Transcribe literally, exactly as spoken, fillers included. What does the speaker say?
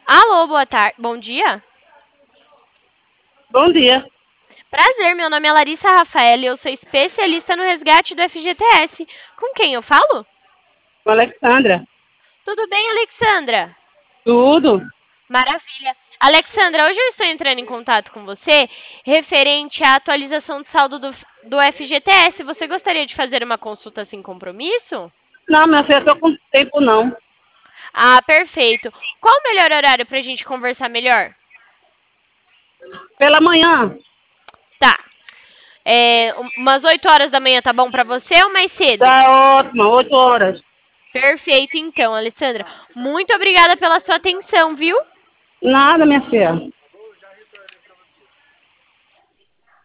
Alô, boa tarde. Bom dia. Bom dia, Prazer, meu nome é Larissa Rafaela e eu sou especialista no resgate do F G T S. Com quem eu falo? com a Alexandra. Tudo bem, Alexandra? Tudo? Maravilha. Alexandra, hoje eu estou entrando em contato com você referente à atualização de saldo do, do F G T S. Você gostaria de fazer uma consulta sem compromisso? Não, minha filha, tô com tempo não. Ah, perfeito. Qual o melhor horário para a gente conversar melhor? Pela manhã, Tá. É, umas oito horas da manhã tá bom para você ou mais cedo? tá ótimo, oito horas. Perfeito, então, Alessandra. Muito obrigada pela sua atenção, viu? Nada, minha filha.